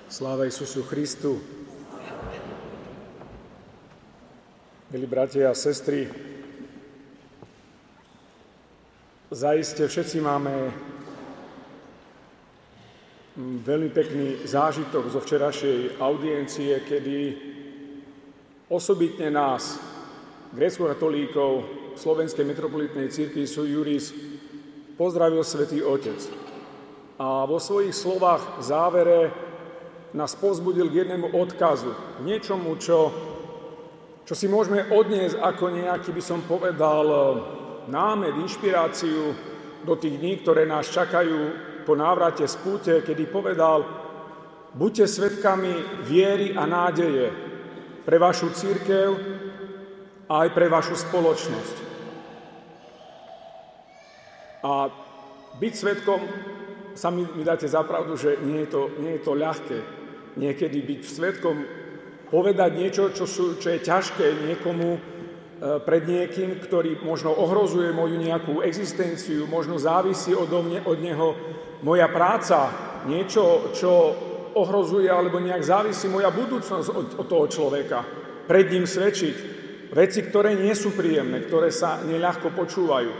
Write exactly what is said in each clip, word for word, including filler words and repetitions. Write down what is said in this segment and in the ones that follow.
Sláva Isusu Christu. Milí bratia a sestry, zaiste všetci máme veľmi pekný zážitok zo včerajšej audiencie, kedy osobitne nás, gréckokatolíkov Slovenskej metropolitnej cirkvi Sui Juris, pozdravil Svätý Otec. A vo svojich slovách v závere nás povzbudil k jednému odkazu, niečomu, čo, čo si môžeme odniesť ako nejaký, by som povedal, námed, inšpiráciu do tých dní, ktoré nás čakajú po návrate z púte, kedy povedal: buďte svedkami viery a nádeje pre vašu cirkev a aj pre vašu spoločnosť. A byť svedkom, sami mi dáte za pravdu, že nie je to, nie je to ľahké. Niekedy byť svedkom, povedať niečo, čo, sú, čo je ťažké niekomu, e, pred niekým, ktorý možno ohrozuje moju nejakú existenciu, možno závisí odo mne, od neho moja práca, niečo, čo ohrozuje alebo nejak závisí moja budúcnosť od, od toho človeka. Pred ním svedčiť veci, ktoré nie sú príjemné, ktoré sa neľahko počúvajú.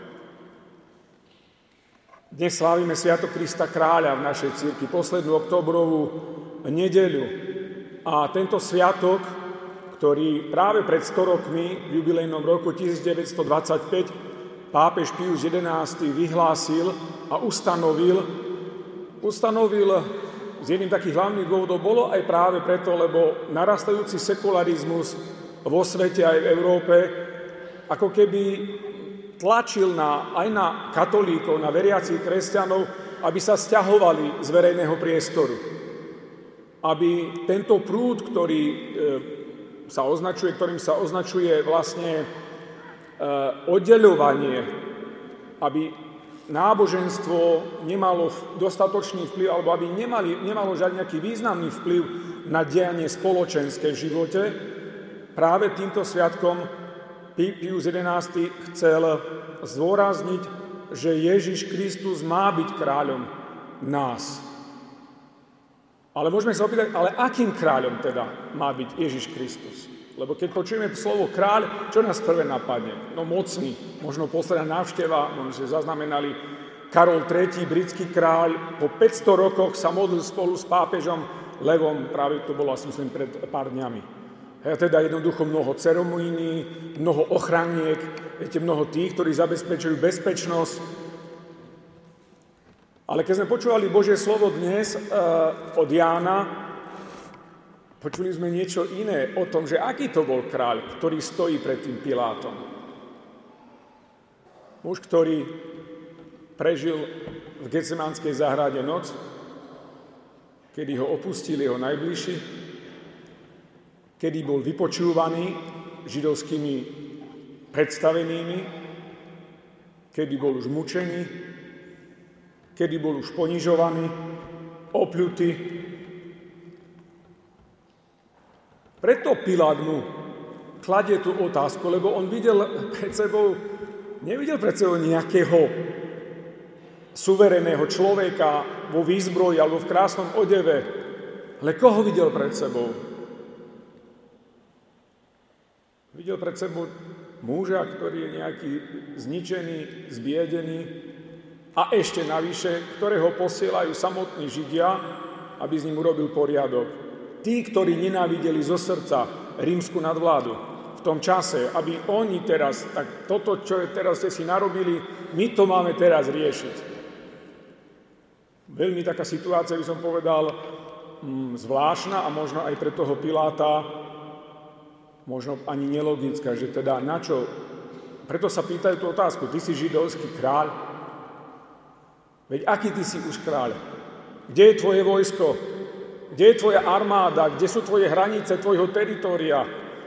Dnes slávime Sviatok Krista Kráľa v našej cirkvi, poslednú októbrovú nedeľu. A tento sviatok, ktorý práve pred sto rokmi, v jubilejnom roku devätnásťstodvadsaťpäť, pápež Pius jedenásty vyhlásil a ustanovil, ustanovil z jedným takých hlavných dôvodov bolo aj práve preto, lebo narastajúci sekularizmus vo svete aj v Európe ako keby tlačil na, aj na katolíkov, na veriacich kresťanov, aby sa sťahovali z verejného priestoru. Aby tento prúd, ktorý e, sa označuje, ktorým sa označuje vlastne e, oddeľovanie, aby náboženstvo nemalo dostatočný vplyv, alebo aby nemali, nemalo žiadny nejaký významný vplyv na dianie spoločenské v živote, práve týmto sviatkom Pius jedenásty chcel zdôrazniť, že Ježiš Kristus má byť kráľom nás. Ale môžeme sa opýtať, ale akým kráľom teda má byť Ježiš Kristus? Lebo keď počujeme slovo kráľ, čo nás prvé napadne? No mocný, možno posledná návšteva, možno ste zaznamenali, Karol tretí, britský kráľ, po päťsto rokoch sa modlil spolu s pápežom Levom, práve to bolo asi myslím pred pár dňami. A teda jednoducho mnoho ceremonií, mnoho ochraniek, viete, mnoho tých, ktorí zabezpečujú bezpečnosť. Ale keď sme počúvali Božie slovo dnes e, od Jána, počuli sme niečo iné o tom, že aký to bol kráľ, ktorý stojí pred tým Pilátom. Muž, ktorý prežil v Getsemanskej záhrade noc, kedy ho opustili jeho najbližší, kedy bol vypočúvaný židovskými predstavenými, kedy bol už mučený, kedy bol už ponižovaný, opľutý. Preto Pilát mu kladie tú otázku, lebo on videl pred sebou, nevidel pred sebou nejakého suverénneho človeka vo výzbroji alebo v krásnom odeve, ale koho videl pred sebou? Videl pred sebou muža, ktorý je nejaký zničený, zbiedený, a ešte navyše, ktorého posielajú samotní Židia, aby s ním urobil poriadok. Tí, ktorí nenávideli zo srdca rímsku nadvládu v tom čase, aby oni teraz, tak toto, čo teraz ste si narobili, my to máme teraz riešiť. Veľmi taká situácia, by som povedal, mm, zvláštna a možno aj pre toho Piláta možno ani nelogická, že teda na čo? Preto sa pýtajú tú otázku, ty si židovský kráľ? Veď aký ty si už kráľ? Kde je tvoje vojsko? Kde je tvoja armáda? Kde sú tvoje hranice tvojho teritória?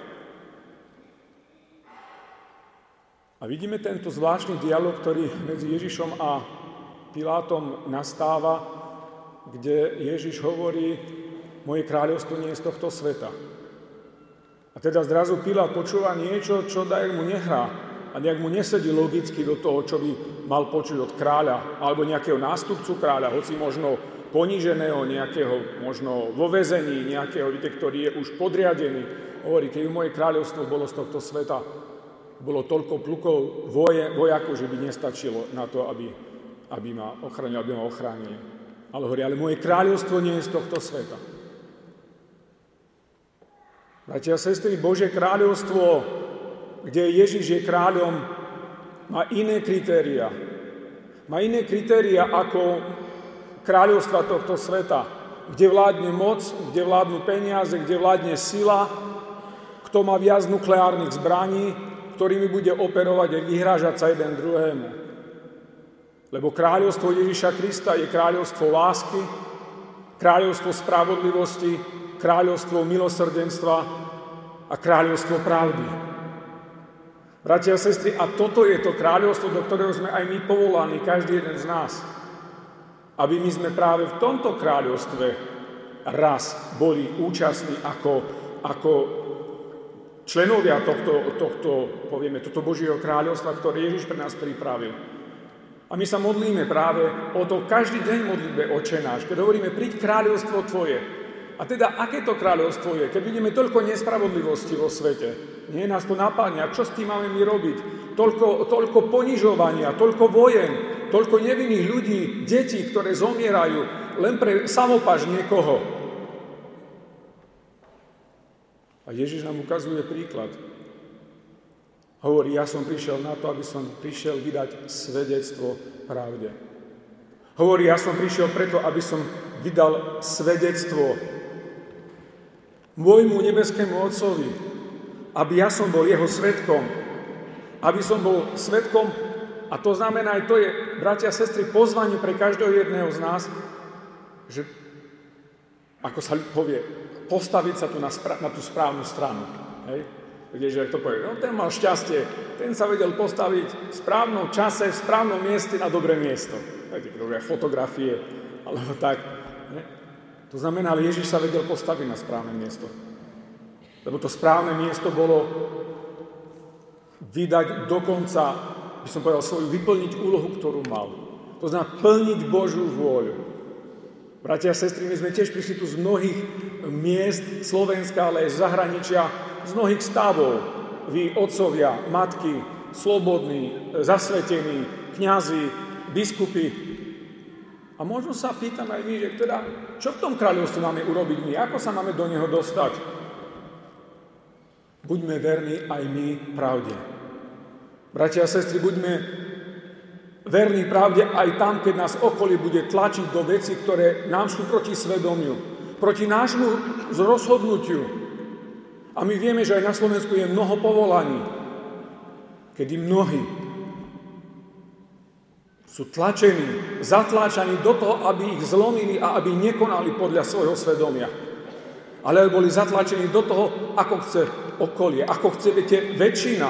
A vidíme tento zvláštny dialog, ktorý medzi Ježišom a Pilátom nastáva, kde Ježiš hovorí, moje kráľovstvo nie je z tohto sveta. A teda zrazu Pilát počúva niečo, čo daj mu nehrá. A nejak mu nesedí logicky do toho, čo by mal počuť od kráľa, alebo nejakého nástupcu kráľa, hoci možno poníženého, nejakého možno vo väzení, nejakého, ktorý je už podriadený. Hovorí, keď moje kráľovstvo bolo z tohto sveta, bolo toľko plukov voje, vojakov, že by nestačilo na to, aby, aby ma ochránili, aby ma ochránili. Ale hovorí, ale moje kráľovstvo nie je z tohto sveta. Bratia a sestry, Božie kráľovstvo, kde Ježiš je kráľom, má iné kritériá. Má iné kritériá ako kráľovstva tohto sveta, kde vládne moc, kde vládnu peniaze, kde vládne sila, kto má viac nukleárnych zbraní, ktorými bude operovať a vyhrážať sa jeden druhému. Lebo kráľovstvo Ježiša Krista je kráľovstvo lásky, kráľovstvo spravodlivosti, kráľovstvo milosrdenstva a kráľovstvo pravdy. Bratia a sestry, a toto je to kráľovstvo, do ktorého sme aj my povolaní, každý jeden z nás. Aby my sme práve v tomto kráľovstve raz boli účastní ako, ako členovia tohto, tohto, povieme, tohto Božieho kráľovstva, ktoré Ježiš pre nás pripravil. A my sa modlíme práve o to, každý deň modlíme Otče náš, keď hovoríme, príď kráľovstvo Tvoje. A teda, aké to kráľovstvo je? Keď vidíme toľko nespravodlivosti vo svete, nie nás to napáňa, čo s tým máme my robiť? Toľko, toľko ponižovania, toľko vojen, toľko nevinných ľudí, detí, ktoré zomierajú len pre samopaš niekoho. A Ježiš nám ukazuje príklad. Hovorí, ja som prišiel na to, aby som prišiel vydať svedectvo pravde. Hovorí, ja som prišiel preto, aby som vydal svedectvo môjmu nebeskému Otcovi, aby ja som bol jeho svedkom, aby som bol svedkom, a to znamená, aj to je, bratia a sestry, pozvanie pre každého jedného z nás, že, ako sa povie, postaviť sa tu na, spra- na tú správnu stranu. Hej? Vieš, jak to povie, no ten mal šťastie, ten sa vedel postaviť v správnom čase, v správnom mieste na dobré miesto. Viete, fotografie, alebo tak. Ne? To znamená, ale Ježiš sa vedel postaviť na správne miesto. Lebo to správne miesto bolo vydať dokonca, by som povedal, svoju, vyplniť úlohu, ktorú mal. To znamená plniť Božiu vôľu. Bratia a sestry, my sme tiež prišli tu z mnohých miest Slovenska, ale aj z zahraničia, z mnohých stavov. Vy, otcovia, matky, slobodní, zasvetení, kňazi, biskupy. A možno sa pýtam aj my, že teda, čo v tom kráľovstve máme urobiť my? Ako sa máme do neho dostať? Buďme verní aj my pravde. Bratia a sestry, buďme verní pravde aj tam, keď nás okolie bude tlačiť do vecí, ktoré nám sú proti svedomiu, proti nášmu rozhodnutiu. A my vieme, že aj na Slovensku je mnoho povolaní, kedy mnohí sú tlačení, zatláčaní do toho, aby ich zlomili a aby nekonali podľa svojho svedomia. Ale boli zatlačení do toho, ako chce okolie, ako chce, viete, väčšina.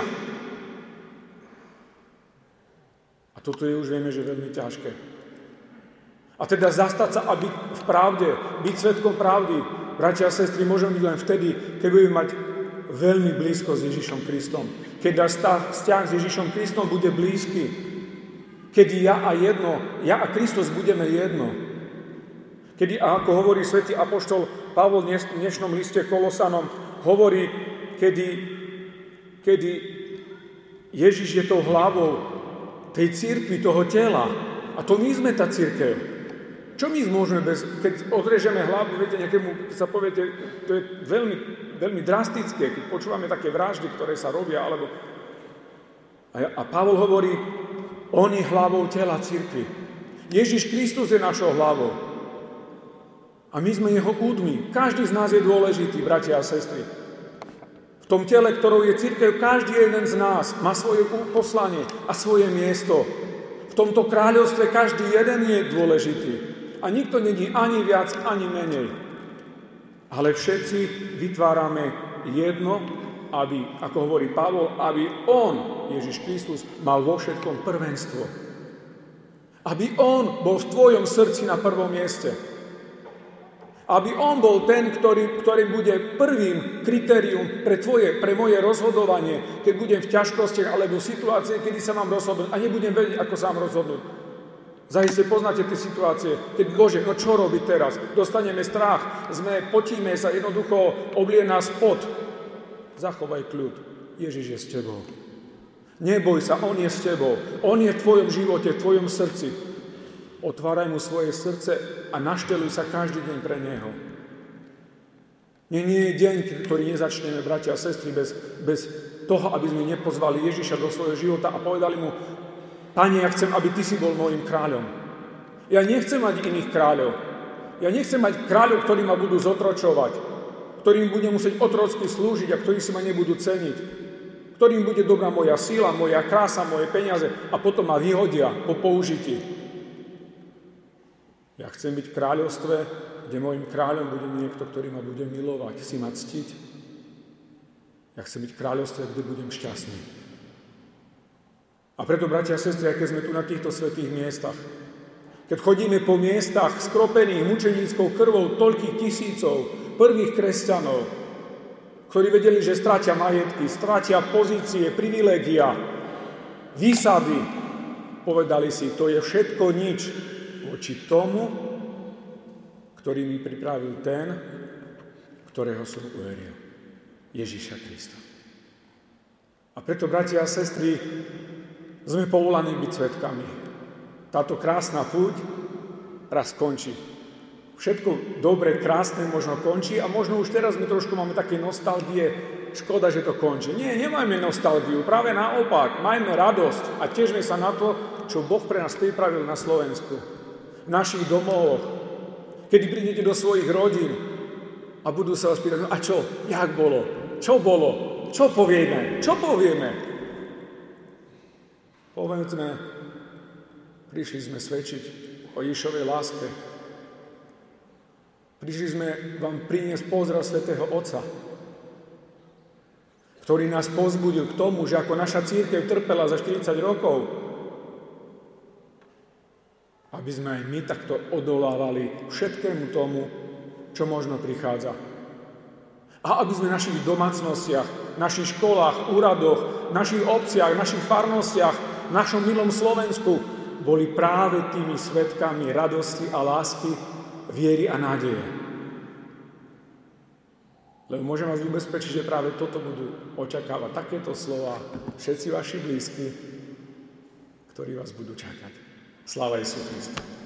A toto je už, vieme, že veľmi ťažké. A teda zastať sa a byť v pravde, byť svedkom pravdy, bratia a sestry, môžeme byť len vtedy, keď budeme mať veľmi blízko s Ježišom Kristom. Keď náš vzťah s Ježišom Kristom bude blízky. Kedy ja a jedno, ja a Kristus budeme jedno. Kedy, ako hovorí svätý apoštol Pavol v dnešnom liste Kolosanom, hovorí, kedy, kedy Ježiš je tou hlavou tej cirkvi, toho tela. A to my sme tá cirkev. Čo my môžeme bez, keď odrežeme hlavu, viete, nejakému, keď sa poviete, to je veľmi, veľmi drastické, keď počúvame také vraždy, ktoré sa robia, alebo... A, a Pavol hovorí, on je hlavou tela cirkvi. Ježiš Kristus je našou hlavou. A my sme jeho údmi. Každý z nás je dôležitý, bratia a sestry. V tom tele, ktorou je cirkev, každý jeden z nás má svoje poslanie a svoje miesto. V tomto kráľovstve každý jeden je dôležitý. A nikto není ani viac, ani menej. Ale všetci vytvárame jedno, aby, ako hovorí Pavol, aby on, Ježiš Kristus, mal vo všetkom prvenstvo. Aby on bol v tvojom srdci na prvom mieste. Aby on bol ten, ktorý, ktorý bude prvým kritérium pre tvoje, pre moje rozhodovanie, keď budem v ťažkostiach alebo v situácii, kedy sa mám rozhodnúť a nebudem vedieť, ako sa mám rozhodnúť. Zajiste poznáte tie situácie, keď Bože, no čo robiť teraz? Dostaneme strach, sme, potíme sa, jednoducho oblie nás pot. Zachovaj kľud. Ježiš je s tebou. Neboj sa, on je s tebou. On je v tvojom živote, v tvojom srdci. Otváraj mu svoje srdce a našteluj sa každý deň pre neho. Nie, nie je deň, ktorý nezačneme, bratia a sestry, bez, bez toho, aby sme nepozvali Ježiša do svojho života a povedali mu: Pane, ja chcem, aby Ty si bol môjim kráľom. Ja nechcem mať iných kráľov. Ja nechcem mať kráľov, ktorí ma budú zotročovať, ktorým budem musieť otrocky slúžiť a ktorí si ma nebudú ceniť, ktorým bude dobrá moja síla, moja krása, moje peniaze a potom ma vyhodia po použití. Ja chcem byť v kráľovstve, kde môjim kráľom bude niekto, ktorý ma bude milovať, si ma ctiť. Ja chcem byť v kráľovstve, kde budem šťastný. A preto, bratia a sestry, keď sme tu na týchto svätých miestach, keď chodíme po miestach skropených mučeníckou krvou toľkých tisícov prvých kresťanov, ktorí vedeli, že stratia majetky, stratia pozície, privilégia, výsady, povedali si, to je všetko nič voči tomu, ktorý mi pripravil ten, ktorého som uveril, Ježiša Krista. A preto, bratia a sestry, sme povolaní byť svedkami. Táto krásna púť raz končí. Všetko dobre, krásne možno končí a možno už teraz my trošku máme také nostalgie, škoda, že to končí. Nie, nemajme nostalgiu, práve naopak, majme radosť a težme sa na to, čo Boh pre nás pripravil na Slovensku, v našich domovoch, kedy prídete do svojich rodín a budú sa vás pýtať: a čo, jak bolo, čo bolo, čo povieme, čo povieme? Povedzme, prišli sme svedčiť o Ježišovej láske. Prišli sme vám priniesť pozdrav svätého Otca, ktorý nás povzbudil k tomu, že ako naša cirkev trpela za štyridsať rokov, aby sme aj my takto odolávali všetkému tomu, čo možno prichádza. A aby sme v našich domácnostiach, v našich školách, úradoch, v našich obciach, v našich farnostiach, v našom milom Slovensku boli práve tými svedkami radosti a lásky, viery a nádeje. Lebo môžem vás ubezpečiť, že práve toto budú očakávať takéto slova všetci vaši blízki, ktorí vás budú čakať. Sláva Ježišu Kristu.